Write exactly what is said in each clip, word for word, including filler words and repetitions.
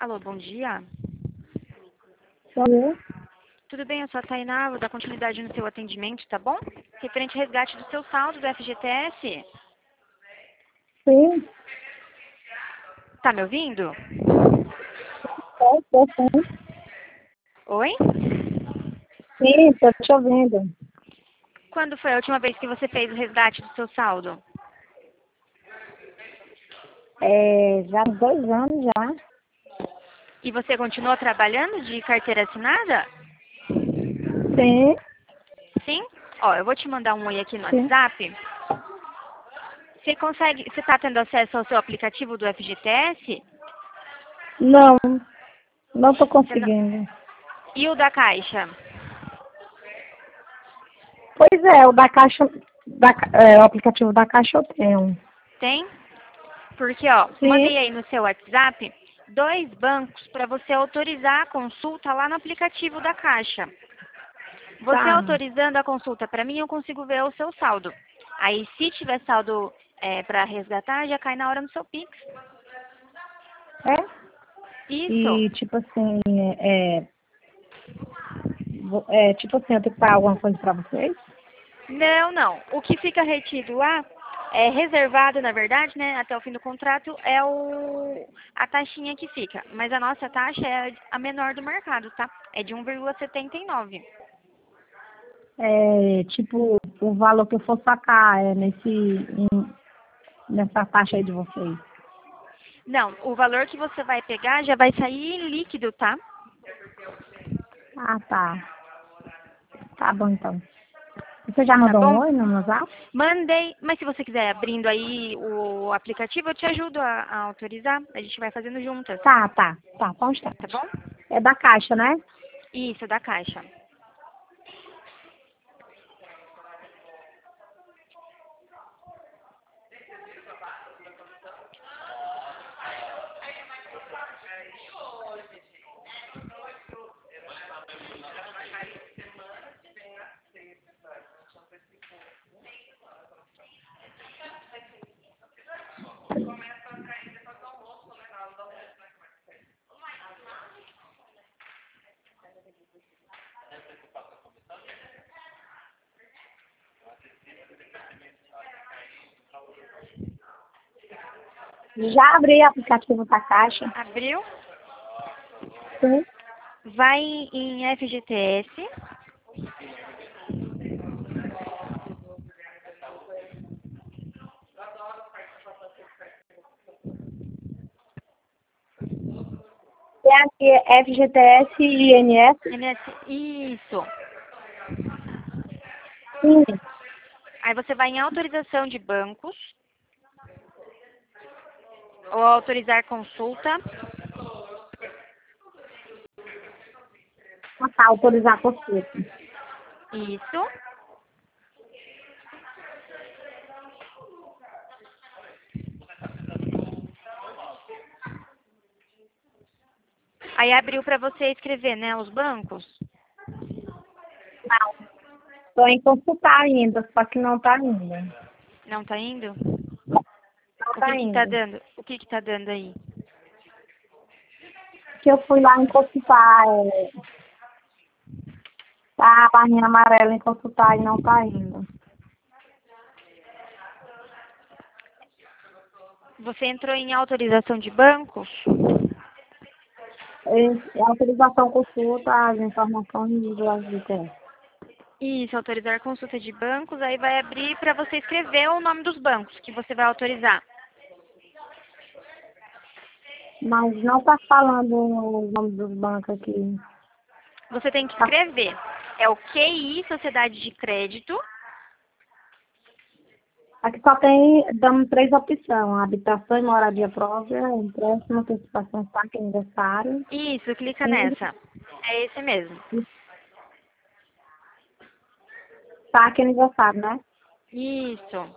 Alô, bom dia. Alô? Tudo bem? Eu sou a Tainá, vou dar continuidade no seu atendimento, tá bom? Referente ao resgate do seu saldo do F G T S. Sim, Tá me ouvindo? estou, estou sim. Oi? Sim, estou te ouvindo. Quando foi a última vez que você fez o resgate do seu saldo? É, já há dois anos já. E você continuou trabalhando de carteira assinada? Sim, Sim? Ó, eu vou te mandar um oi aqui no sim. WhatsApp. Você consegue, você tá tendo acesso ao seu aplicativo do F G T S? Não, não estou Você não- conseguindo. E o da Caixa? Pois é, o da Caixa, da, Ca- é, o aplicativo da Caixa eu tenho. Tem? Porque, ó, Sim, mandei aí no seu WhatsApp dois bancos para você autorizar a consulta lá no aplicativo da Caixa. Você tá. autorizando a consulta para mim, eu consigo ver o seu saldo. Aí, se tiver saldo para resgatar, já cai na hora no seu Pix. É? Isso. E tipo assim, é, é, vo- é, tipo assim, eu tenho que pagar alguma coisa para vocês? Não, não. O que fica retido lá, é reservado, na verdade, né, até o fim do contrato, é o, a taxinha que fica. Mas a nossa taxa é a menor do mercado, tá? É de um vírgula setenta e nove. É, tipo, o valor que eu for sacar é nesse, em- nessa taxa aí de vocês. Não, o valor que você vai pegar já vai sair líquido, tá? Ah, tá. Tá bom então. Você já Tá mandou um bom? oi no meu zap? Mandei, mas se você quiser abrindo aí o aplicativo, eu te ajudo a, a autorizar. A gente vai fazendo juntas, Tá, tá, tá, só um tá instante. bom? É da Caixa, né? Isso, da Caixa. Já abri o aplicativo da Caixa. Abriu? Sim. Vai em F G T S. Tem aqui F G T S e I N S. N S. Isso. Sim. Aí você vai em autorização de bancos ou autorizar consulta. Ah, tá, autorizar a consulta. Isso. Aí abriu para você escrever, né, os bancos. Não. Estou em consultar ainda, só que não tá ainda. Não tá indo? Não O tá que que tá indo. dando? O que que tá dando aí? Que eu fui lá em consultar, é, tá a barrinha amarela em consultar e não tá indo. Você entrou em autorização de bancos? É, é autorização consulta as informações do F G T S. Isso, autorizar consulta de bancos, aí vai abrir para você escrever o nome dos bancos que você vai autorizar. Mas não tá falando o nome dos bancos aqui. Você tem que Tá. escrever. É o Q I, Sociedade de Crédito. Aqui só tem, damos três opções: habitação e moradia própria, empréstimo, antecipação, saque, aniversário Isso, clica e nessa. É esse mesmo. saque aniversário, né? Isso.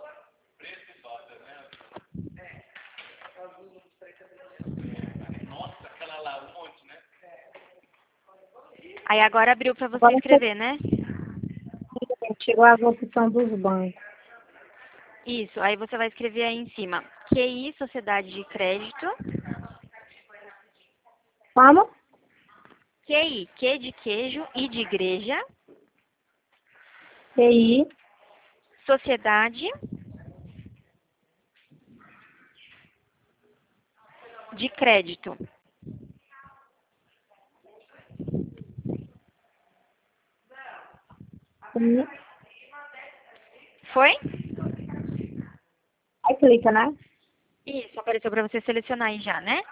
Aí agora abriu para você Agora você escrever, né? chegou as opções dos bancos. Isso, aí você vai escrever aí em cima. Q I, Sociedade de Crédito. Como? Q I, Q de queijo, I de igreja, Q I, sociedade, de crédito. I. Foi? Aí clica, né? Isso, apareceu para você selecionar aí já, né?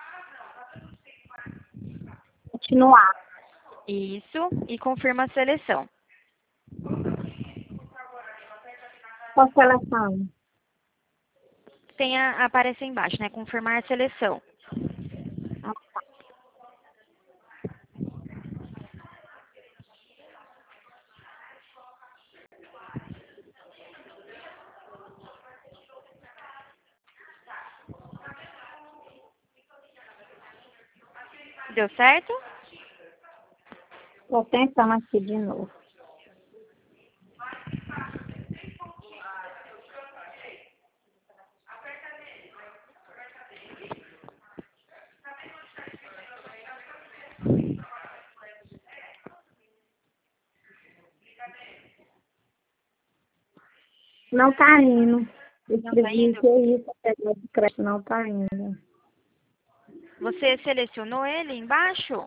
Continuar. Isso, e confirma a seleção. Qual seleção? Tem a, aparece aí embaixo, né? Confirmar a seleção. Ah, Deu certo? tô tentando aqui de novo. Não tá indo. Não tá Escrevi indo? que isso, a de crédito não tá indo. Você selecionou ele embaixo?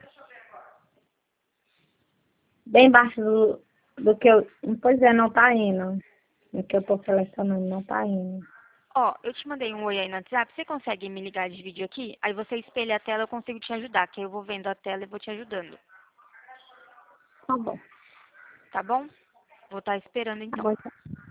Bem embaixo do, do que eu. Pois é, não tá indo. O que eu tô selecionando não tá indo. Ó, eu te mandei um oi aí no WhatsApp. Você consegue me ligar de vídeo aqui? Aí você espelha a tela, eu consigo te ajudar. Que aí eu vou vendo a tela e vou te ajudando. Tá bom. Tá bom? Vou estar esperando Tá então. bom.